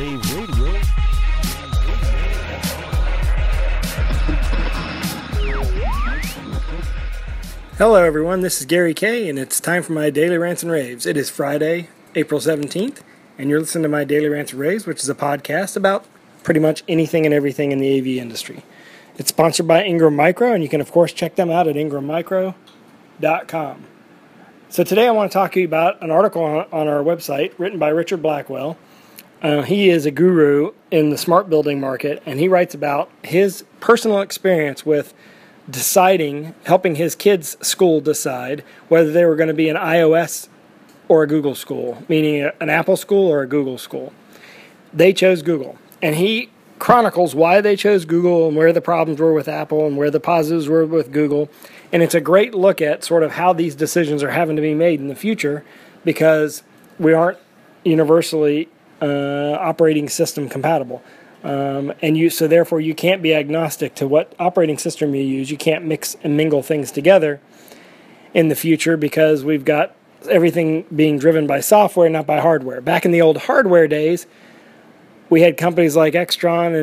Wave Radio. Hello everyone, this is Gary Kay, and it's time for my Daily Rants and Raves. It is Friday, April 17th, and you're listening to my Daily Rants and Raves, which is a podcast about pretty much anything and everything in the AV industry. It's sponsored by Ingram Micro, and you can of course check them out at ingrammicro.com. So today I want to talk to you about an article on our website written by Richard Blackwell. He is a guru in the smart building market, and he writes about his personal experience with helping his kids' school decide whether they were going to be an iOS or a Google school, meaning an Apple school or a Google school. They chose Google, and he chronicles why they chose Google and where the problems were with Apple and where the positives were with Google. And it's a great look at sort of how these decisions are having to be made in the future, because we aren't universally operating system compatible. So therefore you can't be agnostic to what operating system you use. You can't mix and mingle things together in the future, because we've got everything being driven by software, not by hardware. Back in the old hardware days, we had companies like Extron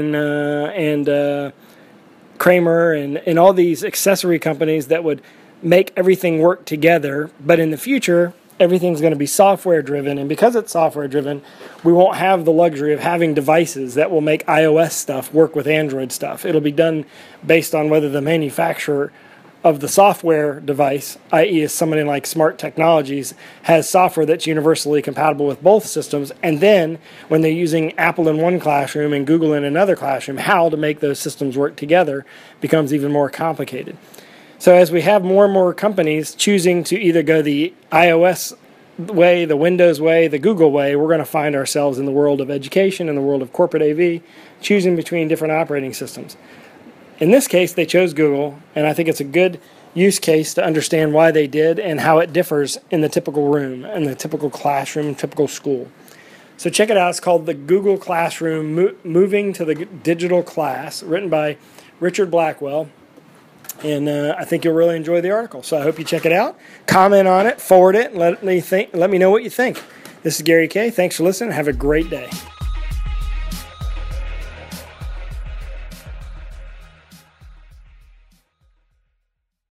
and Kramer and all these accessory companies that would make everything work together. But in the future, everything's going to be software driven, and because it's software driven, we won't have the luxury of having devices that will make iOS stuff work with Android stuff. It'll be done based on whether the manufacturer of the software device, i.e. somebody like Smart Technologies, has software that's universally compatible with both systems, and then when they're using Apple in one classroom and Google in another classroom, how to make those systems work together becomes even more complicated. So as we have more and more companies choosing to either go the iOS way, the Windows way, the Google way, we're going to find ourselves in the world of education, in the world of corporate AV, choosing between different operating systems. In this case, they chose Google, and I think it's a good use case to understand why they did and how it differs in the typical room, in the typical classroom, typical school. So check it out. It's called The Google Classroom, Moving to the Digital Class, written by Richard Blackwell. And I think you'll really enjoy the article. So I hope you check it out. Comment on it, forward it, and let me know what you think. This is Gary Kay. Thanks for listening. Have a great day.